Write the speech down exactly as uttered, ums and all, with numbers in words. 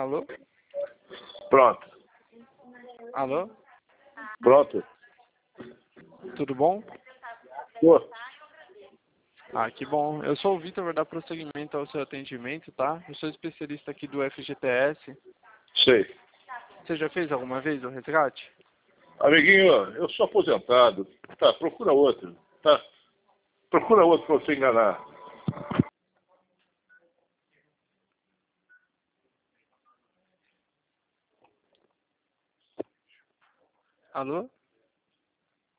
Alô? Pronto. Alô? Pronto. Tudo bom? Pô, Ah, que bom. Eu sou o Vitor, vou dar prosseguimento ao seu atendimento, tá? Eu sou especialista aqui do F G T S. sei. Você já fez alguma vez o resgate? Amiguinho, eu sou aposentado. Tá, procura outro. Tá? Procura outro pra você enganar. Alô?